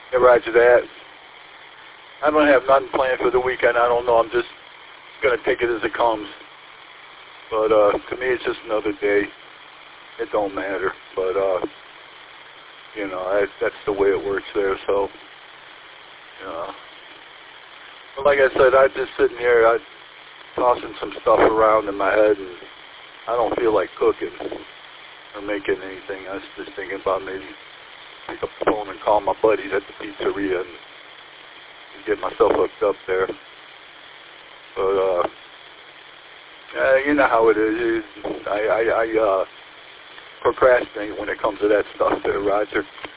Yeah, roger that. I don't have nothing planned for the weekend. I don't know. I'm just going to take it as it comes. But to me, it's just another day. It don't matter. But, you know, that's the way it works there. So, but like I said, I'm just sitting here tossing some stuff around in my head, and I don't feel like cooking or making anything. I was just thinking about maybe pick up the phone and call my buddies at the pizzeria and get myself hooked up there. But, you know how it is. I procrastinate when it comes to that stuff there, Roger.